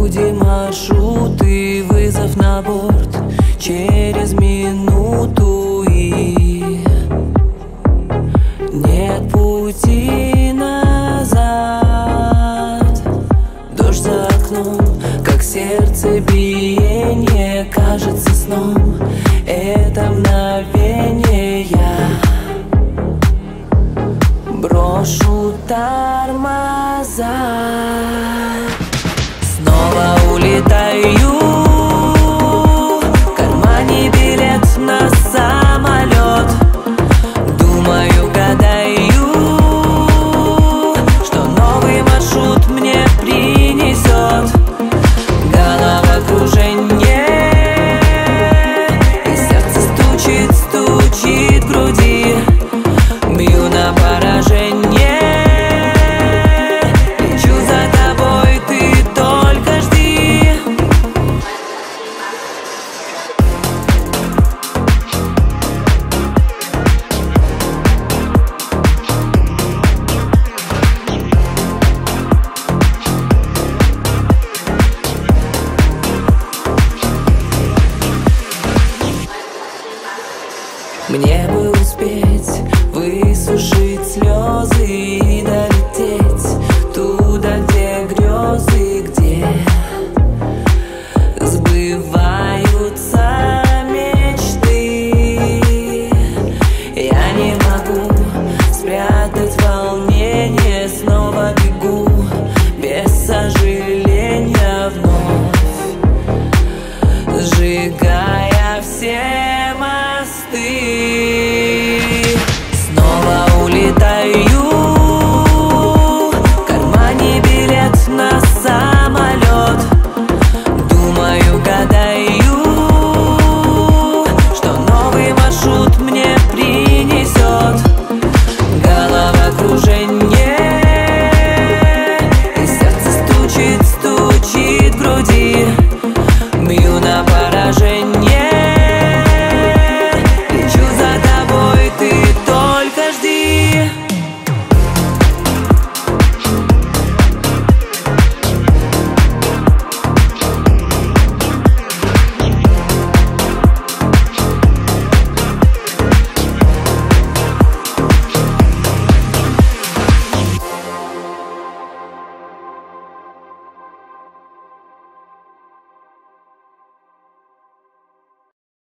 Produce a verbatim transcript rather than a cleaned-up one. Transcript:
Люди, маршруты, вызов на борт через минуту, и нет пути назад. Дождь за окном, как сердцебиение, кажется сном. Это мгновение я брошу тормоза. Снова улетаю, в кармане билет на самолет. Думаю, гадаю, что новый маршрут мне принесет. Головокружение, и сердце стучит, стучит в груди. Бью на поражение, лечу за тобой, ты только жди. Мне бы успеть высушить слезы